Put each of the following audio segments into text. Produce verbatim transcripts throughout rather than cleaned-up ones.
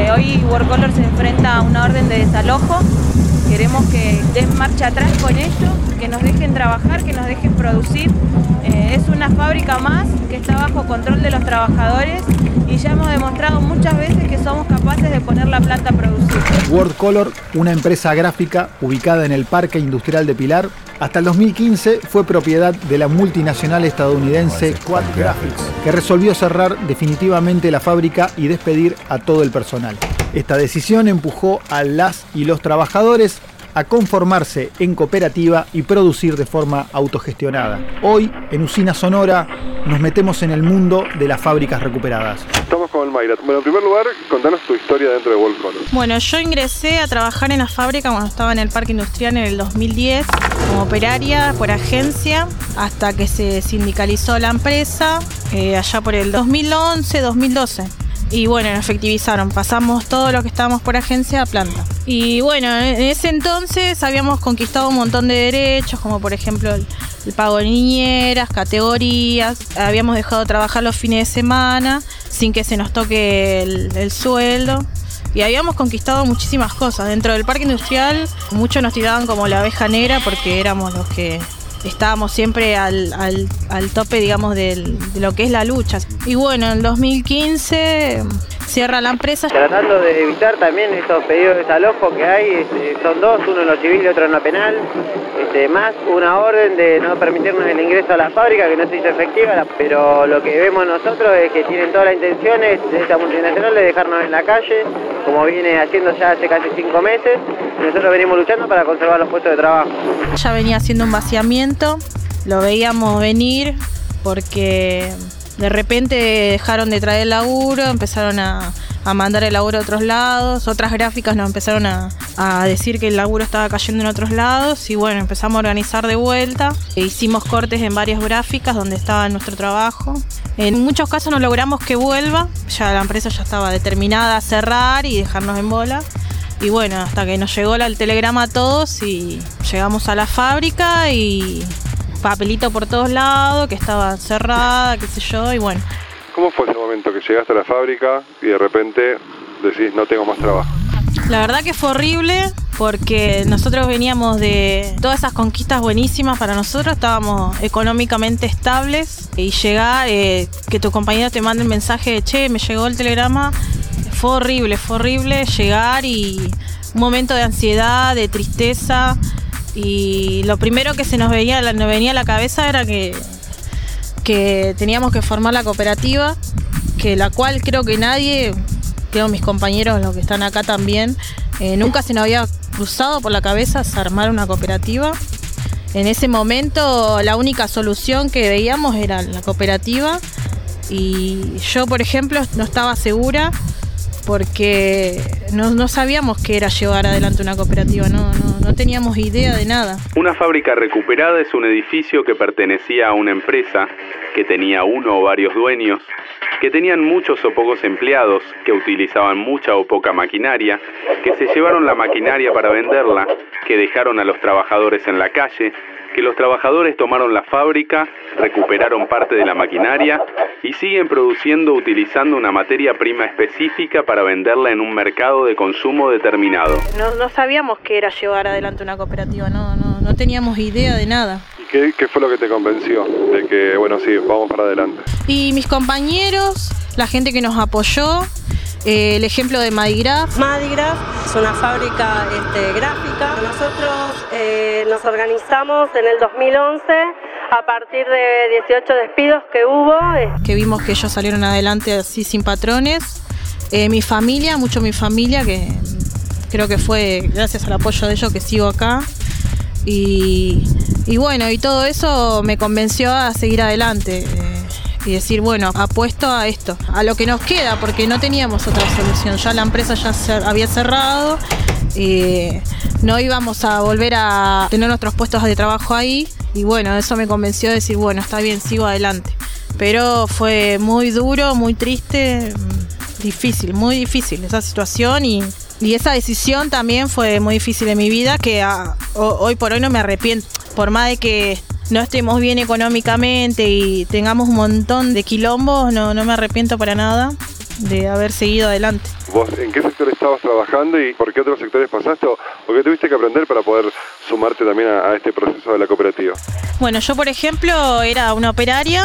Eh, hoy Workcolor se enfrenta a una orden de desalojo. Queremos que den marcha atrás con esto, que nos dejen trabajar, que nos dejen producir. Eh, es una fábrica más que está bajo control de los trabajadores y ya hemos demostrado muchas veces que somos capaces de poner la planta a producir. Workcolor, una empresa gráfica ubicada en el Parque Industrial de Pilar, hasta el dos mil quince fue propiedad de la multinacional estadounidense Quad Graphics, que resolvió cerrar definitivamente la fábrica y despedir a todo el personal. Esta decisión empujó a las y los trabajadores a conformarse en cooperativa y producir de forma autogestionada. Hoy, en Usina Sonora, nos metemos en el mundo de las fábricas recuperadas. Estamos con Mayra. Bueno, en primer lugar, contanos tu historia dentro de Workcolor. Bueno, yo ingresé a trabajar en la fábrica cuando estaba en el Parque Industrial en el dos mil diez, como operaria por agencia, hasta que se sindicalizó la empresa, eh, allá por el dos mil once, dos mil doce. Y bueno, nos efectivizaron, pasamos todo lo que estábamos por agencia a planta. Y bueno, en ese entonces habíamos conquistado un montón de derechos, como por ejemplo el, el pago de niñeras, categorías. Habíamos dejado de trabajar los fines de semana sin que se nos toque el, el sueldo. Y habíamos conquistado muchísimas cosas. Dentro del parque industrial, muchos nos tiraban como la abeja negra porque éramos los que estábamos siempre al, al, al tope, digamos, del, de lo que es la lucha. Y bueno, en el dos mil quince cierra la empresa. Tratando de evitar también estos pedidos de desalojo que hay, este, son dos, uno en lo civil y otro en lo penal, este, más una orden de no permitirnos el ingreso a la fábrica que no se hizo efectiva, pero lo que vemos nosotros es que tienen todas las intenciones de esta multinacional de dejarnos en la calle, como viene haciendo ya hace casi cinco meses, y nosotros venimos luchando para conservar los puestos de trabajo. Ya venía haciendo un vaciamiento, lo veíamos venir porque de repente dejaron de traer el laburo, empezaron a, a mandar el laburo a otros lados, otras gráficas nos empezaron a, a decir que el laburo estaba cayendo en otros lados y bueno, empezamos a organizar de vuelta. E hicimos cortes en varias gráficas donde estaba nuestro trabajo. En muchos casos no logramos que vuelva, ya la empresa ya estaba determinada a cerrar y dejarnos en bola. Y bueno, hasta que nos llegó el telegrama a todos y llegamos a la fábrica y papelito por todos lados, que estaba cerrada, qué sé yo, y bueno. ¿Cómo fue ese momento que llegaste a la fábrica y de repente decís no tengo más trabajo? La verdad que fue horrible porque nosotros veníamos de todas esas conquistas buenísimas para nosotros, estábamos económicamente estables y llegar, eh, que tu compañero te mande el mensaje de che, me llegó el telegrama, fue horrible, fue horrible llegar y un momento de ansiedad, de tristeza. Y lo primero que se nos venía, nos venía a la cabeza era que, que teníamos que formar la cooperativa, que la cual creo que nadie, creo mis compañeros, los que están acá también, eh, nunca se nos había cruzado por la cabeza armar una cooperativa. En ese momento la única solución que veíamos era la cooperativa y yo, por ejemplo, no estaba segura porque no, no sabíamos qué era llevar adelante una cooperativa, no, no, no teníamos idea de nada. Una fábrica recuperada es un edificio que pertenecía a una empresa que tenía uno o varios dueños, que tenían muchos o pocos empleados, que utilizaban mucha o poca maquinaria, que se llevaron la maquinaria para venderla, que dejaron a los trabajadores en la calle, que los trabajadores tomaron la fábrica, recuperaron parte de la maquinaria y siguen produciendo utilizando una materia prima específica para venderla en un mercado de consumo determinado. No, no sabíamos qué era llevar adelante una cooperativa, no, no, no teníamos idea de nada. ¿Y qué, qué fue lo que te convenció de que, bueno, sí, vamos para adelante? Y mis compañeros, la gente que nos apoyó, eh, el ejemplo de Madigraph. Madigraph es una fábrica este, gráfica. Nosotros eh, nos organizamos en el dos mil once a partir de dieciocho despidos que hubo. Que vimos que ellos salieron adelante así sin patrones. Eh, mi familia, mucho mi familia, que creo que fue gracias al apoyo de ellos que sigo acá. Y, y bueno, y todo eso me convenció a seguir adelante. Eh, y decir, bueno, apuesto a esto, a lo que nos queda, porque no teníamos otra solución. Ya la empresa ya se había cerrado, eh, no íbamos a volver a tener nuestros puestos de trabajo ahí, y bueno, eso me convenció de decir, bueno, está bien, sigo adelante. Pero fue muy duro, muy triste, difícil, muy difícil esa situación, y, y esa decisión también fue muy difícil en mi vida, que a, hoy por hoy no me arrepiento, por más de que no estemos bien económicamente y tengamos un montón de quilombos, no, no me arrepiento para nada. de haber seguido adelante. ¿Vos en qué sector estabas trabajando y por qué otros sectores pasaste o, o qué tuviste que aprender para poder sumarte también a, a este proceso de la cooperativa? Bueno, yo por ejemplo era una operaria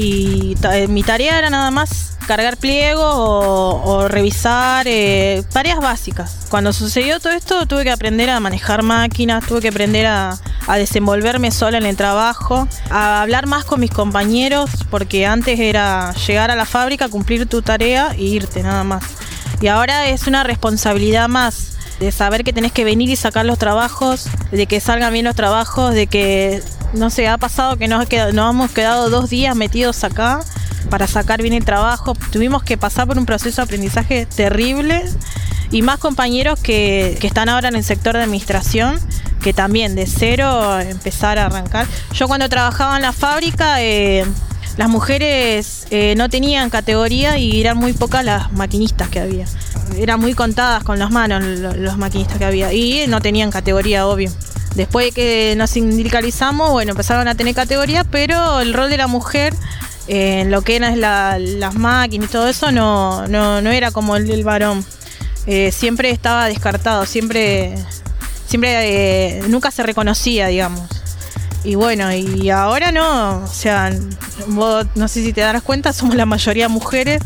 y ta- mi tarea era nada más cargar pliegos o, o revisar eh, tareas básicas. Cuando sucedió todo esto tuve que aprender a manejar máquinas, tuve que aprender a, a desenvolverme sola en el trabajo, a hablar más con mis compañeros, porque antes era llegar a la fábrica, cumplir tu tarea e irte nada más. Y ahora es una responsabilidad más de saber que tenés que venir y sacar los trabajos, de que salgan bien los trabajos, de que, no sé, ha pasado que nos, qued- nos hemos quedado dos días metidos acá para sacar bien el trabajo. Tuvimos que pasar por un proceso de aprendizaje terrible y más compañeros que, que están ahora en el sector de administración, que también de cero empezar a arrancar. Yo cuando trabajaba en la fábrica, eh, las mujeres eh, no tenían categoría y eran muy pocas las maquinistas que había. Eran muy contadas con las manos los, los maquinistas que había y no tenían categoría, obvio. Después de que nos sindicalizamos, bueno, empezaron a tener categoría, pero el rol de la mujer eh, en lo que eran la, las máquinas y todo eso no, no, no era como el del varón. Eh, siempre estaba descartado, siempre, siempre eh, nunca se reconocía, digamos. Y bueno, y ahora no, o sea, vos no sé si te darás cuenta, somos la mayoría mujeres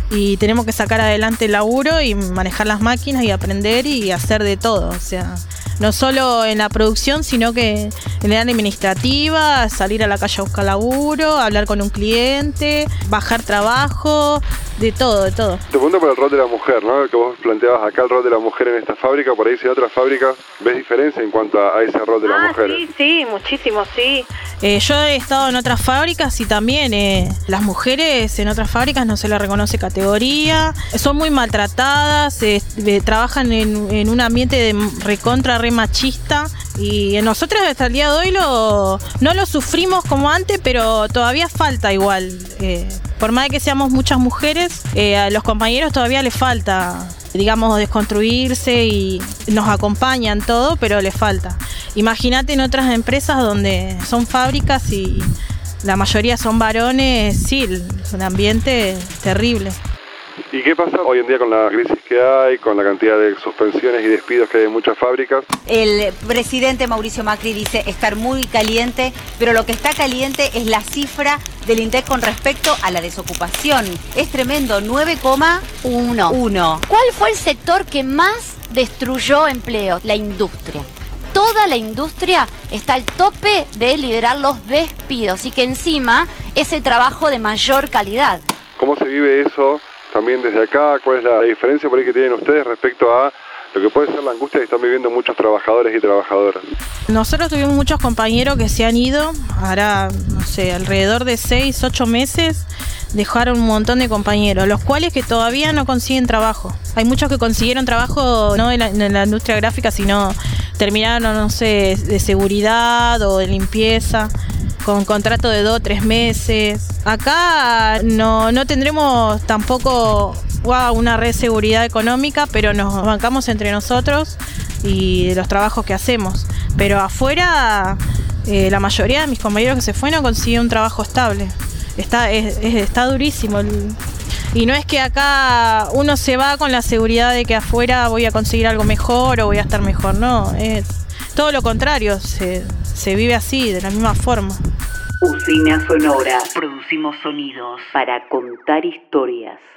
y tenemos que sacar adelante el laburo y manejar las máquinas y aprender y hacer de todo, o sea, no solo en la producción, sino que en la administrativa, salir a la calle a buscar laburo, hablar con un cliente, bajar trabajo, de todo, de todo. Te pregunto por el rol de la mujer, ¿no? El que vos planteabas acá, el rol de la mujer en esta fábrica, por ahí si en otras fábricas, ¿ves diferencia en cuanto a, a ese rol de las ah, mujeres? Sí, sí, muchísimo, sí. Eh, yo he estado en otras fábricas y también eh, las mujeres en otras fábricas no se les reconoce categoría, son muy maltratadas, eh, eh, trabajan en, en un ambiente de recontra, re machista y nosotros hasta el día de hoy lo, no lo sufrimos como antes, pero todavía falta igual. Eh, por más de que seamos muchas mujeres, eh, a los compañeros todavía les falta, digamos, desconstruirse y nos acompañan todo, pero les falta. Imagínate en otras empresas donde son fábricas y la mayoría son varones, sí, es un ambiente terrible. ¿Y qué pasa hoy en día con la crisis que hay, con la cantidad de suspensiones y despidos que hay en muchas fábricas? El presidente Mauricio Macri dice estar muy caliente, pero lo que está caliente es la cifra del INDEC con respecto a la desocupación. Es tremendo, nueve coma uno. ¿Cuál fue el sector que más destruyó empleos? La industria. Toda la industria está al tope de liderar los despidos y que encima es el trabajo de mayor calidad. ¿Cómo se vive eso también desde acá? ¿Cuál es la diferencia por ahí que tienen ustedes respecto a lo que puede ser la angustia que están viviendo muchos trabajadores y trabajadoras? Nosotros tuvimos muchos compañeros que se han ido, ahora, no sé, alrededor de seis, ocho meses, dejaron un montón de compañeros, los cuales que todavía no consiguen trabajo. Hay muchos que consiguieron trabajo no en la, en la industria gráfica, sino terminaron, no sé, de seguridad o de limpieza, con contrato de dos o tres meses. Acá no, no tendremos tampoco wow, una red de seguridad económica, pero nos bancamos entre nosotros y de los trabajos que hacemos. Pero afuera, eh, la mayoría de mis compañeros que se fueron consiguieron un trabajo estable. Está, es, es, está durísimo. El, y no es que acá uno se va con la seguridad de que afuera voy a conseguir algo mejor o voy a estar mejor. No, es todo lo contrario. Se, se vive así, de la misma forma. Usina Sonora. Producimos sonidos para contar historias.